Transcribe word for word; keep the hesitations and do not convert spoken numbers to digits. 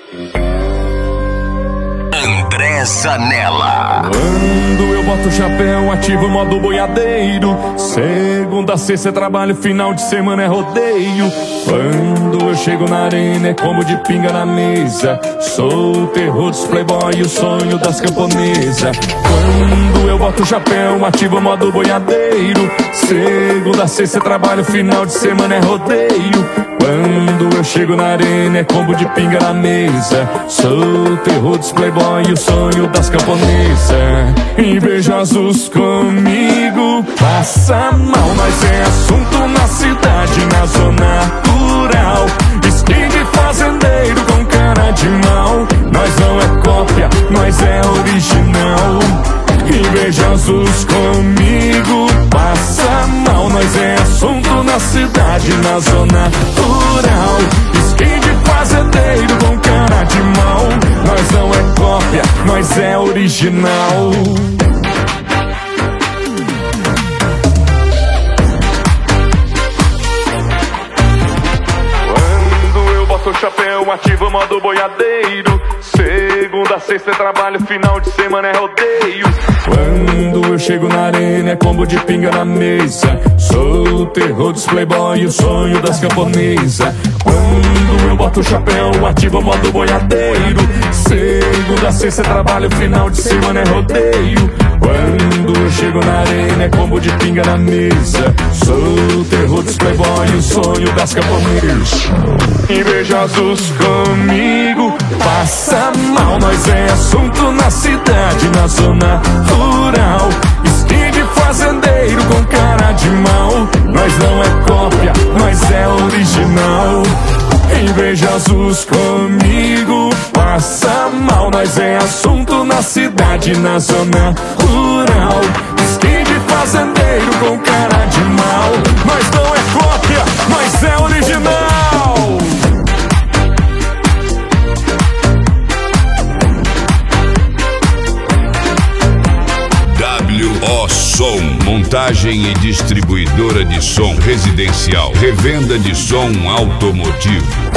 André Zanella. Quando eu boto o chapéu, ativo o modo boiadeiro. Segunda a sexta é trabalho, final de semana é rodeio. Quando eu chego na arena é combo de pinga na mesa. Sou o terror dos playboy, o sonho das camponesas. Quando eu boto o chapéu, ativo o modo boiadeiro. Segunda a sexta é trabalho, final de semana é rodeio. Quando eu chego na arena é combo de pinga na mesa. Sou o terror dos playboy, o sonho das camponesas. Invejosos comigo, passa mal. Nós é assunto na cidade, na zona rural. Skin de fazendeiro com cara de mal. Nós não é cópia, nós é original. Invejosos comigo, passa mal. Nós é assunto na cidade, na zona rural. Skin de fazendeiro com cara de mal. Nós não é cópia, nós é original. Quando eu boto o chapéu, ativo o modo boiadeiro. Segunda a sexta é trabalho, final de semana é rodeio. Quando eu chego na arena é combo de pinga na mesa. Sou o terror dos playboy, o sonho das camponesas. Quando eu boto o chapéu, ativo o modo boiadeiro. Segunda a sexta é trabalho, final de semana é rodeio. Quando eu chego na arena é combo de pinga na mesa. Sou o terror dos playboy, o sonho das camponesas. Invejosos comigo, passa mal. Nós é assunto na cidade, na zona rural. Skin de fazendeiro com cara de mal. Nós não é cópia, nós é original. Invejosos comigo, passa mal. Nós é assunto na cidade, na zona rural. Skin de fazendeiro com cara de mal. Nós não é cópia, nós é original. W O Som, montagem e distribuidora de som residencial, revenda de som automotivo.